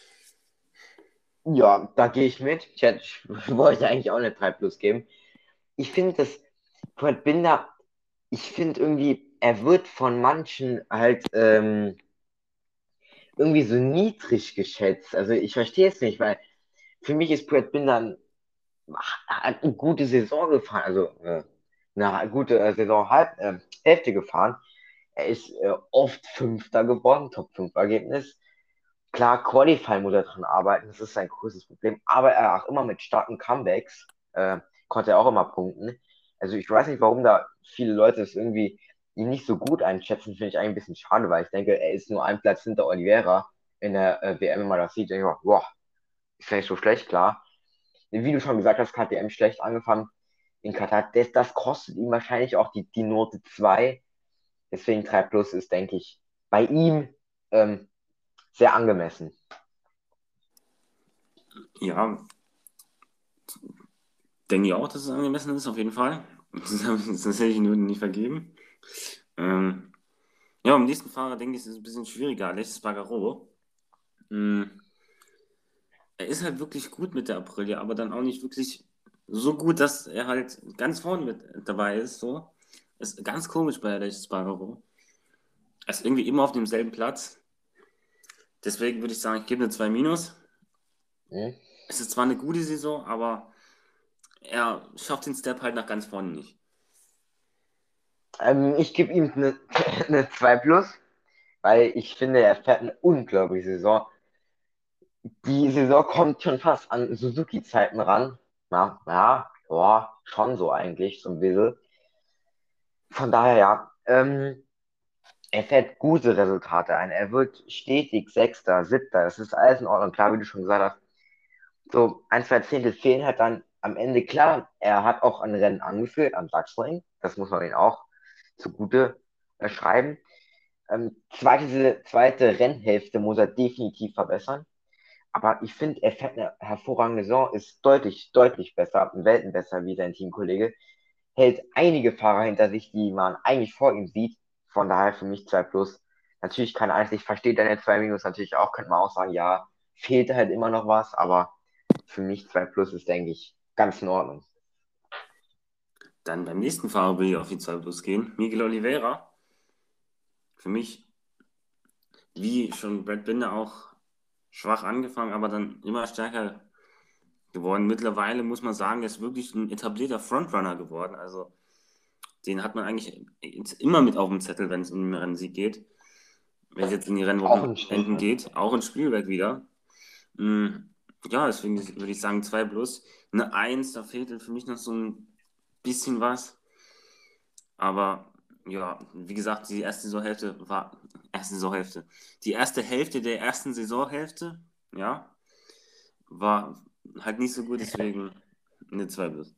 Ja, da gehe ich mit. Ich, hätte, ich wollte eigentlich auch eine drei Plus geben. Ich finde, dass Brad Binder, ich finde irgendwie, er wird von manchen halt ähm, irgendwie so niedrig geschätzt. Also ich verstehe es nicht, weil für mich ist Brad Binder ein, hat eine gute Saison gefahren, also äh, eine gute äh, Saison halb, äh, Hälfte gefahren. Er ist äh, oft Fünfter geworden, Top fünf Ergebnis. Klar, Qualifying muss er dran arbeiten, das ist sein größtes Problem, aber er auch immer mit starken Comebacks äh, konnte er auch immer punkten. Also ich weiß nicht, warum da viele Leute es irgendwie ihn nicht so gut einschätzen, finde ich eigentlich ein bisschen schade, weil ich denke, er ist nur ein Platz hinter Oliveira in der äh, W M, wenn man das sieht, denke ich, mir, boah, ist ja nicht so schlecht, klar. Wie du schon gesagt hast, K T M schlecht angefangen in Katar, das, das kostet ihm wahrscheinlich auch die, die Note zwei. Deswegen drei Plus ist, denke ich, bei ihm ähm, sehr angemessen. Ja, denke ich auch, dass es angemessen ist, auf jeden Fall. Das, das hätte ich nur nicht vergeben. Ähm, ja, beim nächsten Fahrer denke ich, ist es ein bisschen schwieriger. Alexis Spargaro. Ähm, er ist halt wirklich gut mit der Aprilia, aber dann auch nicht wirklich so gut, dass er halt ganz vorne mit dabei ist. So. Ist ganz komisch bei Alexis Spargaro. Er ist irgendwie immer auf demselben Platz. Deswegen würde ich sagen, ich gebe eine zwei minus. Hm? Es ist zwar eine gute Saison, aber er schafft den Step halt nach ganz vorne nicht. Ähm, ich gebe ihm eine, eine zwei Plus, weil ich finde, er fährt eine unglaubliche Saison. Die Saison kommt schon fast an Suzuki-Zeiten ran. Ja, ja, ja, schon so eigentlich, so ein bisschen. Von daher, ja, ähm, er fährt gute Resultate ein. Er wird stetig Sechster, Siebter. Das ist alles in Ordnung. Klar, wie du schon gesagt hast, so ein, zwei Zehntel fehlen halt dann am Ende. Klar, er hat auch ein Rennen angeführt am Sachsenring. Das muss man ihm auch zugute äh, schreiben. Ähm, zweite, zweite Rennhälfte muss er definitiv verbessern. Aber ich finde, er fährt eine hervorragende Saison, ist deutlich, deutlich besser, ein Welten besser wie sein Teamkollege. Hält einige Fahrer hinter sich, die man eigentlich vor ihm sieht. Von daher für mich zwei plus. Natürlich keine Eins, ich verstehe deine zwei Minus natürlich auch, könnte man auch sagen, ja, fehlt halt immer noch was, aber für mich zwei Plus ist, denke ich, ganz in Ordnung. Dann beim nächsten Fahrer will ich auf die zwei Plus gehen. Miguel Oliveira. Für mich, wie schon Brad Binder, auch schwach angefangen, aber dann immer stärker geworden. Mittlerweile muss man sagen, er ist wirklich ein etablierter Frontrunner geworden. Also den hat man eigentlich immer mit auf dem Zettel, wenn es um den Rennsieg geht. Wenn es jetzt in die Auch ein Rennwochenenden Spielberg. geht, auch in Spielberg wieder. Mm, Ja, deswegen würde ich sagen zwei plus. Eine eins, da fehlt für mich noch so ein bisschen was. Aber ja, wie gesagt, die erste Saisonhälfte war, erste Saisonhälfte, die erste Hälfte der ersten Saisonhälfte, ja, war halt nicht so gut, deswegen eine zwei plus.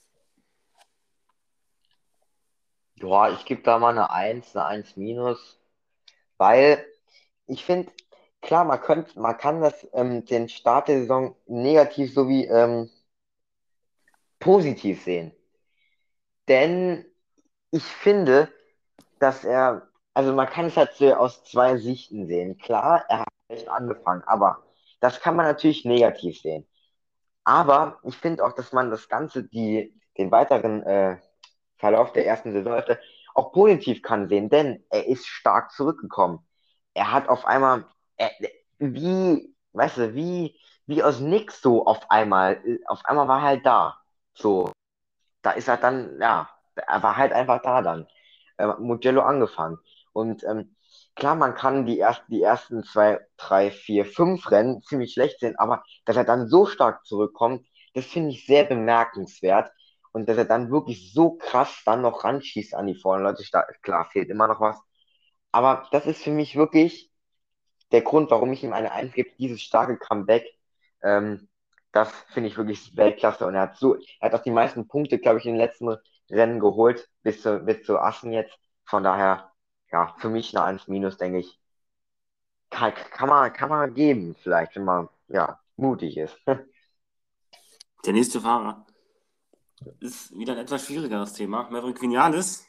Ja, ich gebe da mal eine eins, eine eins minus, weil ich finde, klar, man könnte, man kann das, ähm, den Start der Saison negativ sowie ähm, positiv sehen. Denn ich finde, dass er, also man kann es halt so aus zwei Sichten sehen. Klar, er hat schlecht angefangen, aber das kann man natürlich negativ sehen. Aber ich finde auch, dass man das Ganze, die, den weiteren äh, Verlauf der ersten Saisonhälfte auch positiv kann sehen, denn er ist stark zurückgekommen. Er hat auf einmal, er, wie, weißt du, wie, wie aus nix so auf einmal, auf einmal war er halt da. So, da ist er dann, ja, er war halt einfach da dann. Äh, Mugello angefangen. Und ähm, klar, man kann die, erst, die ersten zwei, drei, vier, fünf Rennen ziemlich schlecht sehen, aber dass er dann so stark zurückkommt, das finde ich sehr bemerkenswert. Und dass er dann wirklich so krass dann noch ranschießt an die vorne Leute, sta- klar, fehlt immer noch was. Aber das ist für mich wirklich der Grund, warum ich ihm eine Eins gebe, dieses starke Comeback. Ähm, das finde ich wirklich Weltklasse. Und er hat so, er hat auch die meisten Punkte, glaube ich, in den letzten Rennen geholt, bis zu, bis zu Assen jetzt. Von daher, ja, für mich eine eins minus, denke ich. Kann, kann man, kann man geben, vielleicht, wenn man, ja, mutig ist. Der nächste Fahrer ist wieder ein etwas schwierigeres Thema. Maverick Vinales.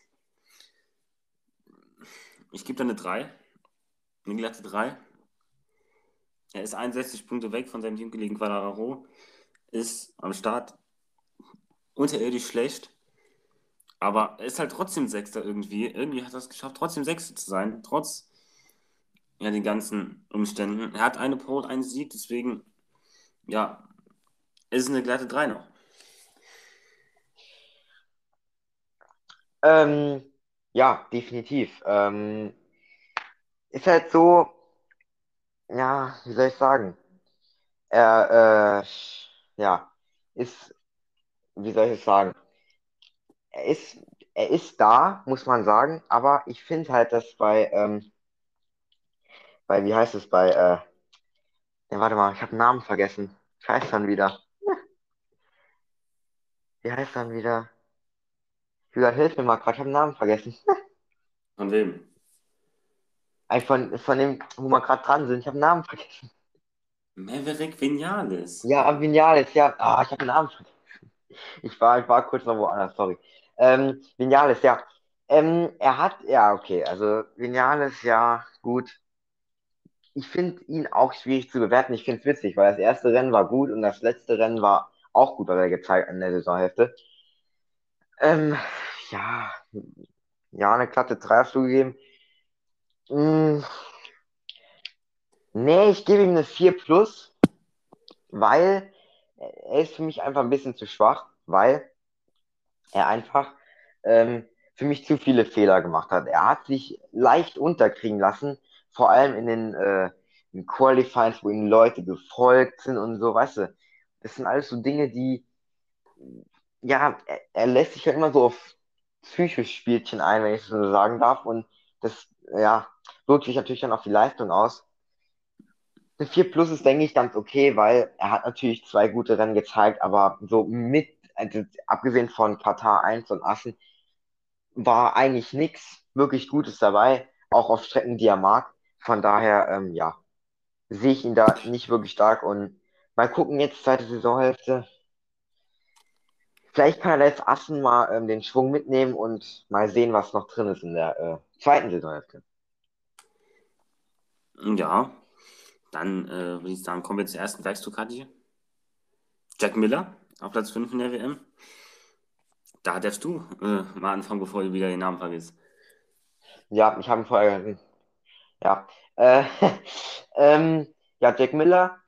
Ich gebe da eine drei. Eine glatte drei. Er ist einundsechzig Punkte weg von seinem Teamkollegen Quartararo. Ist am Start unterirdisch schlecht. Aber er ist halt trotzdem Sechster irgendwie. Irgendwie hat er es geschafft, trotzdem Sechster zu sein. Trotz ja, den ganzen Umständen. Er hat eine Pole, einen Sieg. Deswegen, ja, ist eine glatte drei noch. Ähm, ja, definitiv. Ähm, ist halt so, ja, wie soll ich sagen? Er, äh, ja, ist, wie soll ich es sagen? Er ist, er ist da, muss man sagen, aber ich finde halt, dass bei, ähm, bei, wie heißt es, bei, äh, ja, warte mal, ich habe den Namen vergessen. Wie heißt dann wieder? Wie heißt dann wieder? Julian, hilf mir mal gerade, ich habe den Namen vergessen. Von wem? Eigentlich von, von dem, wo wir gerade dran sind, ich habe den Namen vergessen. Maverick Vinales. Ja, Vinales, ja, ah, ich habe den Namen vergessen. Ich war, ich war kurz noch woanders, sorry. Ähm, Vinales, ja. Ähm, er hat, ja, okay, also Vinales, ja, gut. Ich finde ihn auch schwierig zu bewerten. Ich finde es witzig, weil das erste Rennen war gut und das letzte Rennen war auch gut, was er gezeigt an der Saisonhälfte. Ähm, ja, ja, eine glatte drei hast du gegeben. Mm, nee, ich gebe ihm eine vier plus, weil er ist für mich einfach ein bisschen zu schwach, weil er einfach ähm, für mich zu viele Fehler gemacht hat. Er hat sich leicht unterkriegen lassen, vor allem in den, äh, in Qualifiers, wo ihm Leute gefolgt sind und so, weißt du. Das sind alles so Dinge, die, ja, er, er lässt sich ja immer so auf psychische Spielchen ein, wenn ich es so sagen darf. Und das, ja, wirkt sich natürlich dann auf die Leistung aus. Eine vier Plus ist, denke ich, ganz okay, weil er hat natürlich zwei gute Rennen gezeigt, aber so mit, also abgesehen von Katar eins und Assen, war eigentlich nichts wirklich Gutes dabei, auch auf Strecken, die er mag. Von daher, ähm, ja, sehe ich ihn da nicht wirklich stark und mal gucken jetzt, zweite Saisonhälfte. Vielleicht kann er da jetzt Assen mal ähm, den Schwung mitnehmen und mal sehen, was noch drin ist in der äh, zweiten Saisonhälfte. Ja, dann äh, würde ich sagen, kommen wir zur ersten Werksducati. Jack Miller auf Platz fünf in der W M. Da darfst du äh, mal anfangen, bevor du wieder den Namen vergisst. Ja, ich habe ihn vorher. Ja. Äh, ähm, ja, Jack Miller,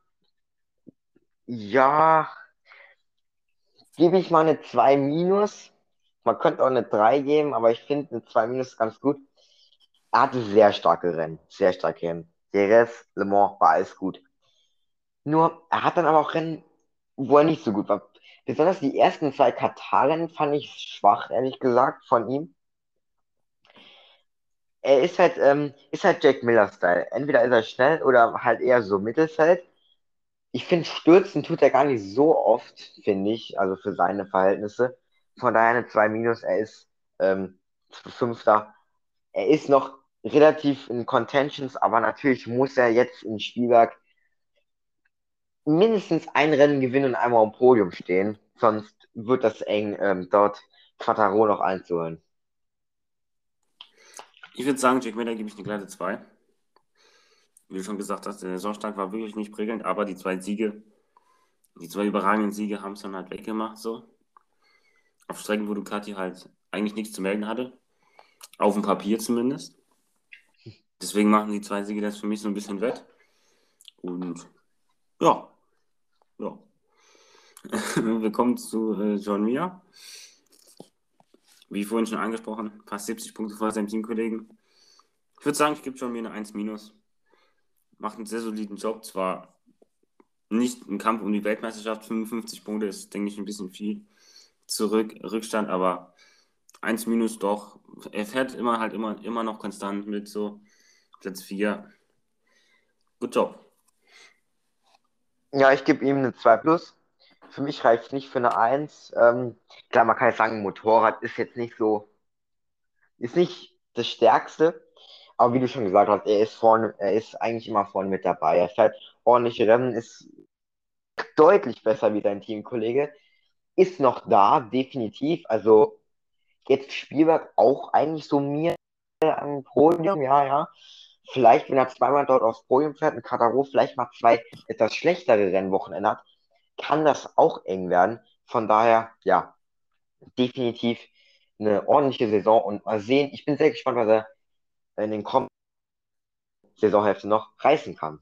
ja, gebe ich mal eine zwei minus. Man könnte auch eine drei geben, aber ich finde eine zwei minus ganz gut. Er hatte sehr starke Rennen, sehr starke Rennen. Jerez, Le Mans war alles gut. Nur, er hat dann aber auch Rennen, wo er nicht so gut war. Besonders die ersten zwei Katar-Rennen fand ich schwach, ehrlich gesagt, von ihm. Er ist halt, ähm, ist halt Jack Miller-Style. Entweder ist er schnell oder halt eher so Mittelfeld. Ich finde, stürzen tut er gar nicht so oft, finde ich, also für seine Verhältnisse. Von daher eine zwei minus, er ist ähm, Fünfter. Er ist noch relativ in Contentions, aber natürlich muss er jetzt in Spielberg mindestens ein Rennen gewinnen und einmal am Podium stehen. Sonst wird das eng, ähm, dort Quattaro noch einzuholen. Ich würde sagen, Jack Miller gebe ich eine glatte zwei. Wie du schon gesagt hast, der Saisonstart war wirklich nicht prickelnd, aber die zwei Siege, die zwei überragenden Siege haben es dann halt weggemacht, so. Auf Strecken, wo Ducati halt eigentlich nichts zu melden hatte. Auf dem Papier zumindest. Deswegen machen die zwei Siege das für mich so ein bisschen wett. Und ja, ja. Wir kommen zu äh, John Mir. Wie vorhin schon angesprochen, fast siebzig Punkte vor seinem Teamkollegen. Ich würde sagen, ich gebe John Mir eine eins minus. Macht einen sehr soliden Job. Zwar nicht ein Kampf um die Weltmeisterschaft, fünfundfünfzig Punkte ist, denke ich, ein bisschen viel zurück, Rückstand, aber eins minus doch. Er fährt immer halt immer, immer noch konstant mit so Platz vier. Good Job. Ja, ich gebe ihm eine zwei plus. Für mich reicht es nicht für eine eins. Ähm, klar, man kann jetzt sagen, Motorrad ist jetzt nicht so, ist nicht das Stärkste. Aber wie du schon gesagt hast, er ist vorne, er ist eigentlich immer vorne mit dabei. Er fährt ordentliche Rennen, ist deutlich besser wie sein Teamkollege. Ist noch da, definitiv. Also jetzt Spielberg auch eigentlich so mir am Podium, ja, ja. Vielleicht, wenn er zweimal dort aufs Podium fährt und Kataro vielleicht mal zwei etwas schlechtere Rennwochenende hat, kann das auch eng werden. Von daher, ja, definitiv eine ordentliche Saison und mal sehen. Ich bin sehr gespannt, was er in den kommenden Saisonhälfte noch reißen kann.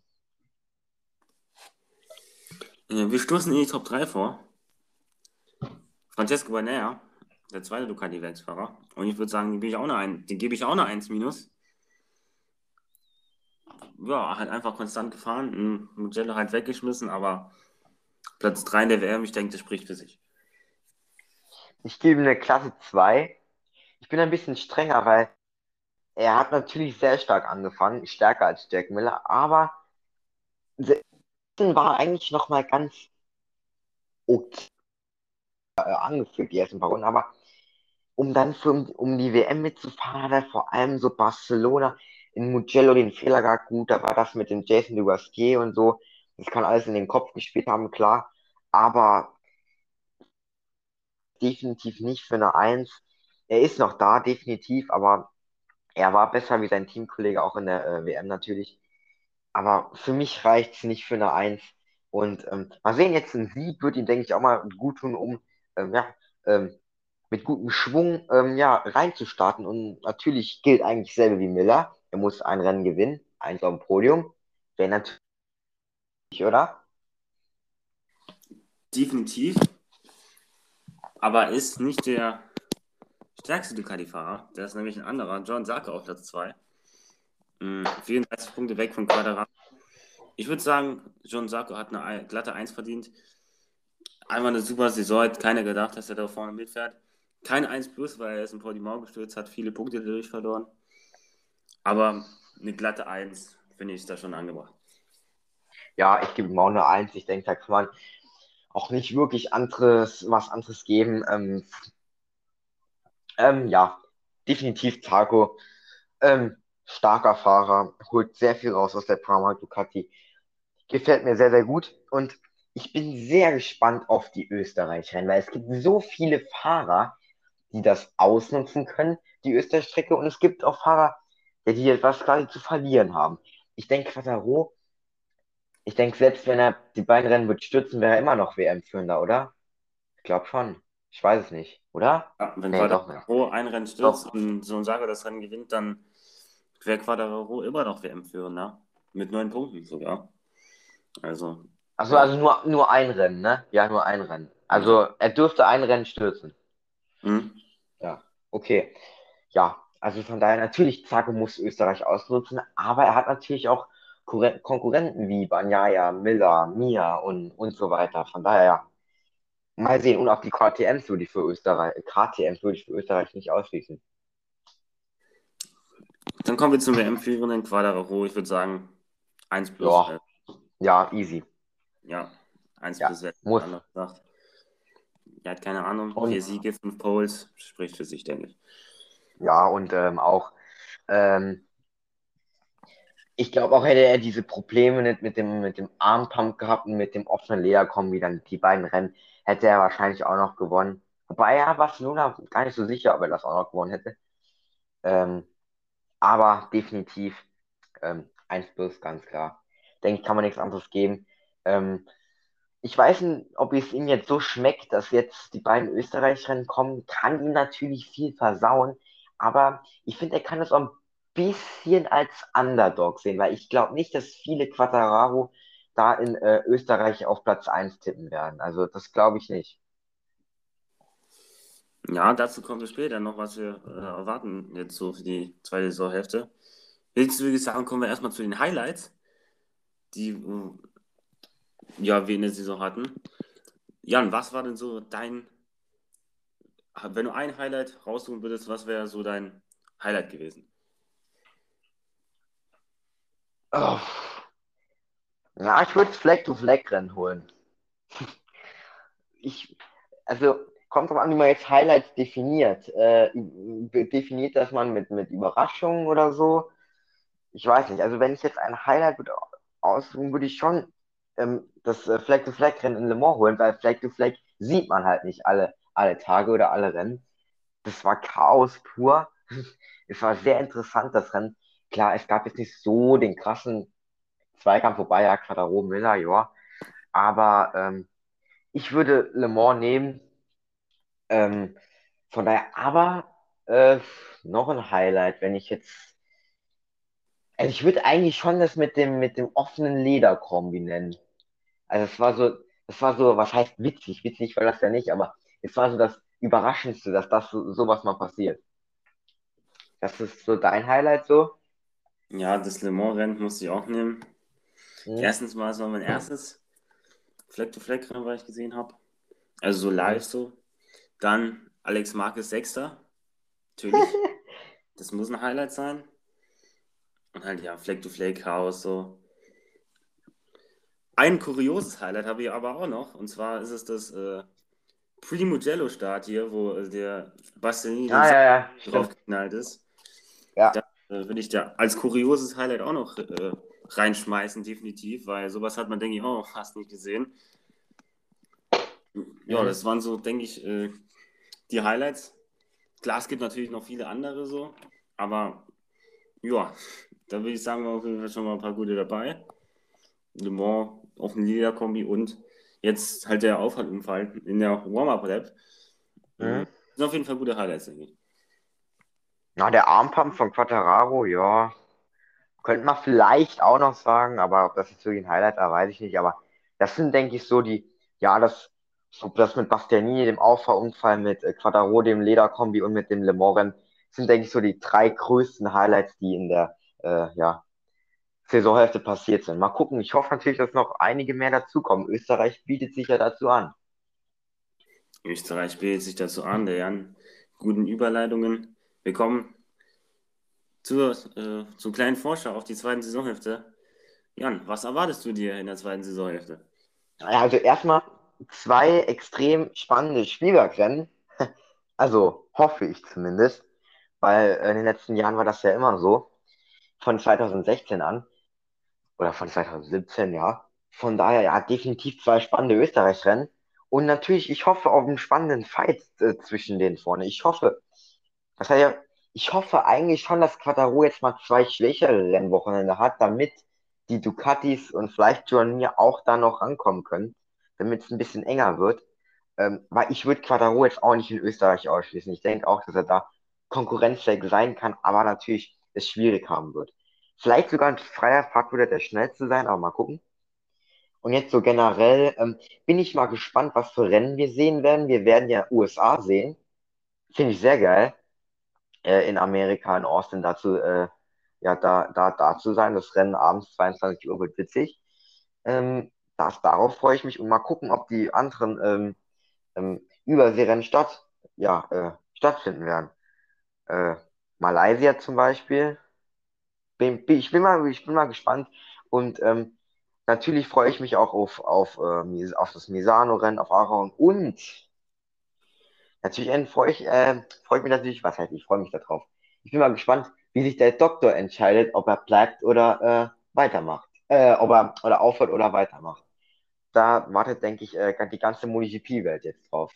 Äh, Wir stoßen in die Top drei vor. Francesco Banaya, der zweite Ducati-Werksfahrer. Und ich würde sagen, den gebe ich auch eine, ein, den gebe ich auch eine eins minus. Ja, halt einfach konstant gefahren, Mugello halt weggeschmissen, aber Platz drei in der W M, ich denke, das spricht für sich. Ich gebe ihm eine Klasse zwei. Ich bin ein bisschen strenger, weil er hat natürlich sehr stark angefangen, stärker als Jack Miller, aber war eigentlich noch mal ganz okay äh, angeführt, die ersten paar Runden, aber um dann für, um die W M mitzufahren, hat er vor allem so Barcelona in Mugello den Fehler gehabt. Gut, da war das mit dem Jason Dugasquier und so. Das kann alles in den Kopf gespielt haben, klar. Aber definitiv nicht für eine Eins. Er ist noch da, definitiv, aber er war besser wie sein Teamkollege auch in der äh, W M natürlich. Aber für mich reicht es nicht für eine Eins. Und ähm, mal sehen, jetzt ein Sieg wird ihm, denke ich, auch mal gut tun, um ähm, ja, ähm, mit gutem Schwung ähm, ja, reinzustarten. Und natürlich gilt eigentlich dasselbe wie Miller. Er muss ein Rennen gewinnen, eins auf dem Podium. Wäre natürlich, oder? Definitiv, aber ist nicht der stärkste Ducati-Fahrer. Der ist nämlich ein anderer, John Zarco auf Platz zwei. vierunddreißig Punkte weg von Quadraro. Ich würde sagen, John Zarco hat eine glatte eins verdient. Einfach eine super Saison, hat keiner gedacht, dass er da vorne mitfährt. Kein eins plus, weil er ist in Portimao gestürzt, hat viele Punkte dadurch verloren. Aber eine glatte eins finde ich da schon angebracht. Ja, ich gebe ihm auch eine Eins. Ich denke, da kann man auch nicht wirklich anderes, was anderes geben. Ähm, ähm, ja, definitiv Zarco. Ähm, starker Fahrer, holt sehr viel raus aus der Pramac Ducati. Gefällt mir sehr, sehr gut. Und ich bin sehr gespannt auf die Österreich-Rennen, weil es gibt so viele Fahrer, die das ausnutzen können, die Österreich-Strecke. Und es gibt auch Fahrer, ja, die etwas quasi zu verlieren haben. Ich denke, Quattaro Ich denke, selbst wenn er die beiden Rennen wird stürzen, wäre er immer noch W M-Führender, oder? Ich glaube schon. Ich weiß es nicht, oder? Ja, wenn Nee, doch nicht. Quadraro ein Rennen stürzt Doch. und so ein Saga das Rennen gewinnt, dann wäre Quadraro immer noch W M-Führender. Mit neun Punkten sogar. Also, Also, ja. also nur, nur ein Rennen, ne? Ja, nur ein Rennen. Ja. Also er dürfte ein Rennen stürzen. Hm? Ja, okay. Ja, also von daher natürlich, Zago muss Österreich ausnutzen, aber er hat natürlich auch Kurre- Konkurrenten wie Bagnaia, Miller, Mia und, und so weiter. Von daher, ja, mal sehen. Und auch die K T Ms würde ich für Österreich, K T Ms würde ich für Österreich nicht ausschließen. Dann kommen wir zum W M-Führenden Quadraro. Ich würde sagen, eins plus. Ja, Äh, ja, easy. ja, eins Ja, plus, wer muss. anders sagt. Er hat keine Ahnung. Und Vier Siege, fünf Poles. Spricht für sich, denke ich. ja, und ähm, auch, ähm, ich glaube auch hätte er diese Probleme nicht mit dem, mit dem Armpump gehabt und mit dem offenen Lederkombi, dann die beiden Rennen, hätte er wahrscheinlich auch noch gewonnen. Wobei ja, Barcelona gar nicht so sicher, ob er das auch noch gewonnen hätte. Ähm, aber definitiv ähm, eins plus, ganz klar. Denke ich, kann man nichts anderes geben. Ähm, ich weiß nicht, ob es ihm jetzt so schmeckt, dass jetzt die beiden Österreicherinnen kommen, kann ihm natürlich viel versauen, aber ich finde, er kann es auch ein bisschen als Underdog sehen, weil ich glaube nicht, dass viele Quattararo da in äh, Österreich auf Platz eins tippen werden. Also das glaube ich nicht. Ja, dazu kommen wir später noch, was wir äh, erwarten jetzt so für die zweite Saisonhälfte. Jetzt würde ich sagen, kommen wir erstmal zu den Highlights, die äh, ja, wir in der Saison hatten. Jan, was war denn so dein, wenn du ein Highlight raussuchen würdest, was wäre so dein Highlight gewesen? Oh. Ja, ich würde Flag-to-Flag-Rennen holen. Ich, also kommt drauf an, wie man jetzt Highlights definiert. Äh, definiert das man mit, mit Überraschungen oder so? Ich weiß nicht. Also wenn ich jetzt ein Highlight würde aussuchen, würde ich schon ähm, das äh, Flag-to-Flag-Rennen in Le Mans holen, weil Flag-to-Flag sieht man halt nicht alle, alle Tage oder alle Rennen. Das war Chaos pur. Es war sehr interessant, das Rennen. Klar, es gab jetzt nicht so den krassen Zweikampf, wobei ja Quattro Miller, ja. Aber ähm, ich würde Le Mans nehmen. Ähm, von daher, aber äh, noch ein Highlight, wenn ich jetzt. Also ich würde eigentlich schon das mit dem, mit dem offenen Lederkombi nennen. Also es war so, es war so, was heißt witzig? Witzig war das ja nicht, aber es war so das Überraschendste, dass das so, sowas mal passiert. Das ist so dein Highlight so? Ja, das Le Mans-Rennen musste ich auch nehmen. Hm? Erstens war es noch mein erstes Fleck-to-Fleck-Rennen, was ich gesehen habe. Also so Hm? live so. Dann Alex Marquez Sechster. Natürlich. Das muss ein Highlight sein. Und halt, ja, Fleck-to-Fleck-Chaos so. Ein kurioses Highlight habe ich aber auch noch. Und zwar ist es das äh, Primo-Jello-Start hier, wo äh, der Bastianini den Ah, Sack ja, ja, stimmt. draufgeknallt ist. Ja. Das äh, würde ich da als kurioses Highlight auch noch äh, reinschmeißen, definitiv, weil sowas hat man, denke ich, auch fast nicht gesehen. Ja, Mhm. das waren so, denke ich, äh, die Highlights. Klar, es gibt natürlich noch viele andere so, aber ja, da würde ich sagen, wir auf jeden Fall schon mal ein paar gute dabei. Le Mans auf eine Liga-Kombi und jetzt halt der Auffahrtunfall in der Warm-Up-Lab. Mhm. Mhm. Sind auf jeden Fall gute Highlights, denke ich. Na, der Armpump von Quattararo, ja, könnte man vielleicht auch noch sagen, aber ob das jetzt wirklich ein Highlight war, weiß ich nicht. Aber das sind, denke ich, so die, ja, das, so das mit Bastianini, dem Auffahrunfall, mit äh, Quattaro, dem Lederkombi und mit dem Le Mans, sind, denke ich, so die drei größten Highlights, die in der, äh, ja, Saisonhälfte passiert sind. Mal gucken. Ich hoffe natürlich, dass noch einige mehr dazukommen. Österreich bietet sich ja dazu an. Österreich bietet sich dazu an, der Jan. Guten Überleitungen. Wir kommen zur, äh, zum kleinen Vorschau auf die zweite Saisonhälfte. Jan, was erwartest du dir in der zweiten Saisonhälfte? Ja, also erstmal zwei extrem spannende Spielbergrennen. Also hoffe ich zumindest, weil in den letzten Jahren war das ja immer so. Von zwanzig sechzehn an oder von zwanzig siebzehn, ja. Von daher ja definitiv zwei spannende Österreich-Rennen. Und natürlich, ich hoffe auf einen spannenden Fight äh, zwischen denen vorne. Ich hoffe, das heißt ja, ich hoffe eigentlich schon, dass Quattaro jetzt mal zwei schwächere Rennwochenende hat, damit die Ducatis und vielleicht Journey auch da noch rankommen können, damit es ein bisschen enger wird. Ähm, weil ich würde Quattaro jetzt auch nicht in Österreich ausschließen. Ich denke auch, dass er da konkurrenzfähig sein kann, aber natürlich es schwierig haben wird. Vielleicht sogar ein freier Fahrt würde der schnellste sein, aber mal gucken. Und jetzt so generell ähm, bin ich mal gespannt, was für Rennen wir sehen werden. Wir werden ja U S A sehen. Finde ich sehr geil. Äh, in Amerika, in Austin dazu, äh, ja, da, da, da zu sein. Das Rennen abends zweiundzwanzig Uhr wird witzig. Ähm, das, darauf freue ich mich und mal gucken, ob die anderen ähm, ähm, Überseerennen statt, ja, äh, stattfinden werden. Äh, Malaysia zum Beispiel. Bin, bin, ich bin mal, ich bin mal gespannt. Und ähm, natürlich freue ich mich auch auf, auf, äh, Mis- auf das Misano-Rennen, auf Aragon. Und natürlich äh, freue ich, äh, freue ich mich natürlich, was heißt, ich freue mich darauf. Ich bin mal gespannt, wie sich der Doktor entscheidet, ob er bleibt oder äh, weitermacht. Äh, ob er oder aufhört oder weitermacht. Da wartet, denke ich, äh, die ganze MotoGP-Welt jetzt drauf.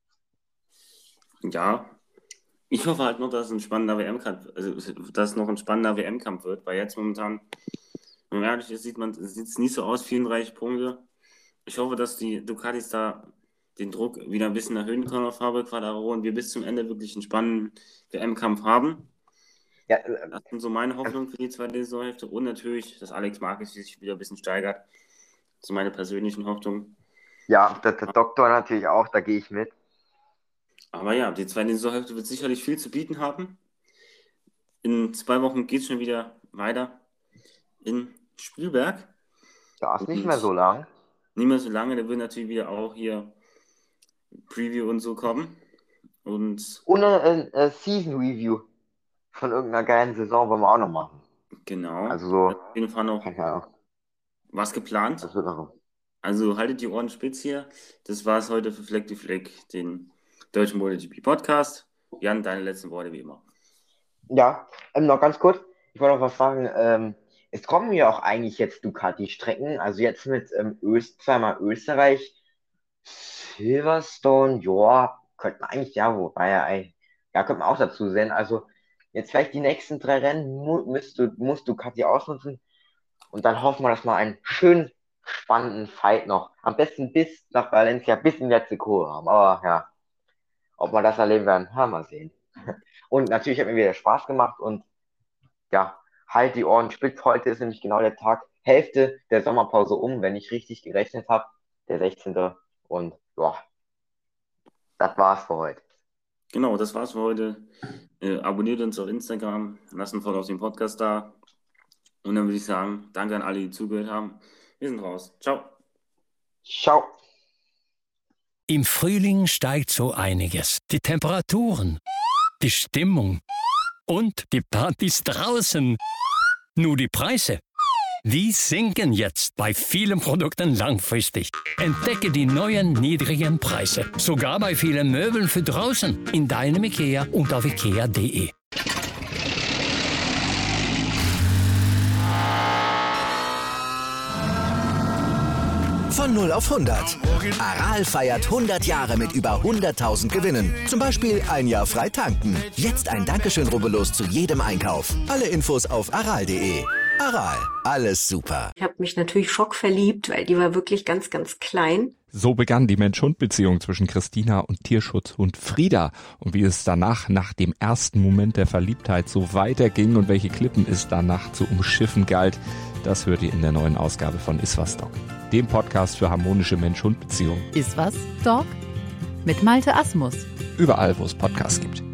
Ja, ich hoffe halt nur, dass es ein spannender W M-Kampf, also dass es noch ein spannender W M-Kampf wird, weil jetzt momentan, wenn man ehrlich ist, sieht man, sieht es nicht so aus, vierunddreißig Punkte. Ich hoffe, dass die Ducatis da den Druck wieder ein bisschen erhöhen können auf Fabio Quartararo und wir bis zum Ende wirklich einen spannenden W M-Kampf haben. Ja, äh, Das sind so meine Hoffnungen für die zweite Saisonhälfte und natürlich, dass Alex Marquez sich wieder ein bisschen steigert. Das sind meine persönlichen Hoffnungen. ja, der, der Doktor natürlich auch, da gehe ich mit. Aber ja, die zweite Saisonhälfte wird sicherlich viel zu bieten haben. In zwei Wochen geht es schon wieder weiter in Spielberg. Da ist nicht Und mehr so lang. nicht mehr so lange, da wird natürlich wieder auch hier Preview und so kommen. Und Ohne äh, äh, Season Review von irgendeiner geilen Saison wollen wir auch noch machen. genau, Also so, auf jeden Fall noch keine Ahnung. was geplant. Das wird noch. Also haltet die Ohren spitz hier. Das war es heute für Fleck die Fleck, den deutschen MotoGP Podcast. Jan, deine letzten Worte wie immer. Ja, ähm, noch ganz kurz. Ich wollte noch was sagen. Ähm, es kommen ja auch eigentlich jetzt Ducati-Strecken. Also jetzt mit ähm, Öst, zweimal Österreich, Silverstone, ja, könnte man eigentlich, ja, wobei ja, eigentlich- ja, könnte man auch dazu sehen. Also jetzt vielleicht die nächsten drei Rennen mu musst du, musst Ducati ausnutzen. Und dann hoffen wir, dass wir einen schönen, spannenden Fight noch, am besten bis nach Valencia, bis in letzte Kurve haben. Aber ja, ob wir das erleben werden, haben wir sehen. Und natürlich hat mir wieder Spaß gemacht und ja, halt die Ohren spitz. Heute ist nämlich genau der Tag, Hälfte der Sommerpause um, wenn ich richtig gerechnet habe, der sechzehnte. Und ja, das war's für heute. Genau, das war's für heute. Äh, abonniert uns auf Instagram, lasst ein Follow auf den Podcast da. Und dann würde ich sagen, danke an alle, die zugehört haben. Wir sind raus. Ciao. Ciao. Im Frühling steigt so einiges. Die Temperaturen, die Stimmung und die Partys draußen. Nur die Preise, die sinken jetzt bei vielen Produkten langfristig. Entdecke die neuen niedrigen Preise, sogar bei vielen Möbeln für draußen, in deinem IKEA und auf ikea punkt de. Von null auf hundert. Aral feiert hundert Jahre mit über hunderttausend Gewinnen. Zum Beispiel ein Jahr frei tanken. Jetzt ein Dankeschön, rubbellos zu jedem Einkauf. Alle Infos auf aral punkt de. Aral, alles super. Ich habe mich natürlich schockverliebt, weil die war wirklich ganz, ganz klein. So begann die Mensch-Hund-Beziehung zwischen Christina und Tierschutzhund Frieda. Und wie es danach, nach dem ersten Moment der Verliebtheit, so weiterging und welche Klippen es danach zu umschiffen galt, das hört ihr in der neuen Ausgabe von Iswas Dog, dem Podcast für harmonische Mensch-Hund-Beziehungen. Iswas Dog mit Malte Asmus. Überall, wo es Podcasts gibt.